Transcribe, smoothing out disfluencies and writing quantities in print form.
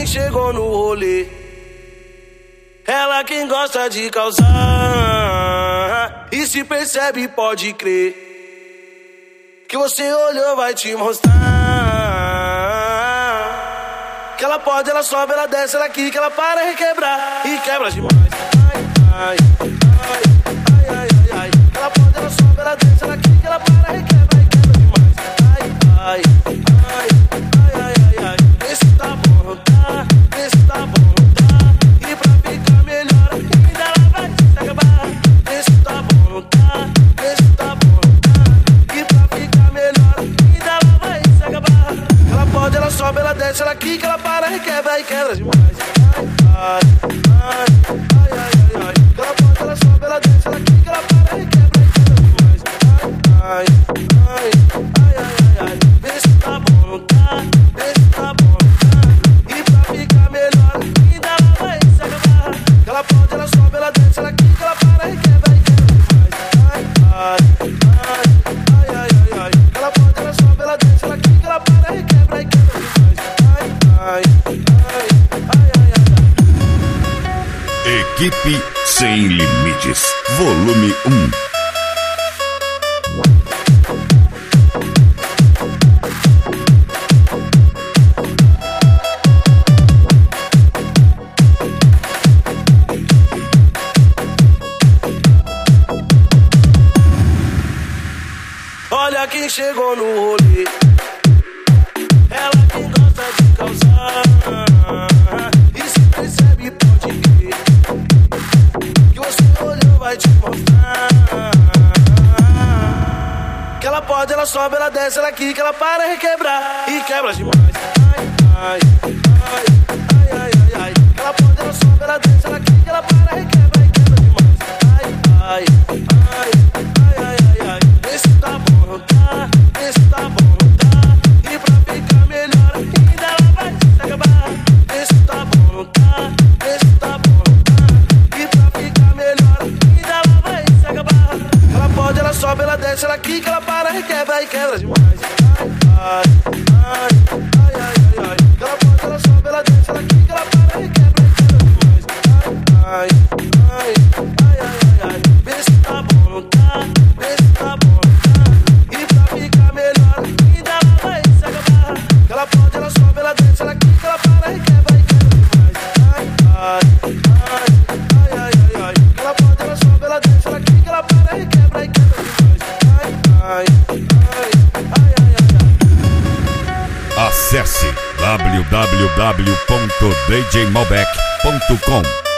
chegou no rolê. Ela quem gosta de causar. E se percebe, pode crer, que você olhou, vai te mostrar. Que ela pode, ela sobe, ela desce, ela quica, ela para requebrar. E quebra demais. Ai, ai, ai, ai, ai, ai. Ela pode, ela sobe, ela desce, ela quica, ela para requebra. E quebra demais. Ai, ai, ai, ai, ai, ai, ai. Vê se tá bom, tá? Vê se tá bom, tá? E pra ficar melhor ainda ela vai se acabar. Vê se tá bom, tá? Vê se tá bom, tá? E pra ficar melhor ainda ela vai se acabar. Ela pode, ela sobe, ela desce, ela quica, ela para, requebra e quebra demais. Ai, ai, ai, ai, ai, ai. Ela pode, ela sobe, ela desce, ela quica, ela para, requebra e quebra demais. Ai, ai, ai, ai, ai, ai. Vê se tá bom, não tá? Vê se tá bom, não tá? E pra ficar melhor ainda ela vai se acabar. Ela pode, ela sobe, ela desce, ela quica, ela para, requebra e quebra demais. Ai, ai, ai, ai, ai, ai, ai. Ela pode, ela sobe, ela desce, ela quica, ela para, requebra e quebra demais. Ai, ai, ai, ai, ai, ai. Equipe Sem Limites, volume 1. Olha quem chegou no rolê. Ela quem gosta de causar. E se percebe, pode crer, que você olhou, vai te mostrar. Que ela pode, ela sobe, ela desce, ela quica, ela para requebrar. E quebra demais. Ai, ai, ai, ai, ai, ai, ai. Ela pode, ela sobe, ela desce, ela quica, ela para requebra e quebra demais. Ai, ai, ai, ai, ai, ai, ai. Vê se tá bom, não tá? Vê se tá bom, não tá? E pra ficar melhor ainda ela vai se acabar. Vê se tá bom, não tá? Vê se tá bom, não tá? E pra ficar melhor ainda ela vai se acabar. Ela pode, ela sobe, ela desce, ela quica, ela para, requebra e quebra demais. Ai, ai, ai, ai, ai, ai. Ela pode, ela sobe, ela desce, ela quica, ela para, requebra e quebra demais. Ai, ai, ai, ai, ai, ai. Vê se tá bom, não tá? Vê se tá bom, não tá? E pra ficar melhor ainda ela vai se acabar. Ela pode, ela sobe, ela desce, ela quica, ela para, requebra e quebra demais. Ai, ai, ai, ai, ai, ai, ai. Ela pode, ela sobe, ela desce, ela quica, ela para, requebra e quebra demais. Ai, ai, ai, ai, ai, ai. Acesse www.djmalbec.com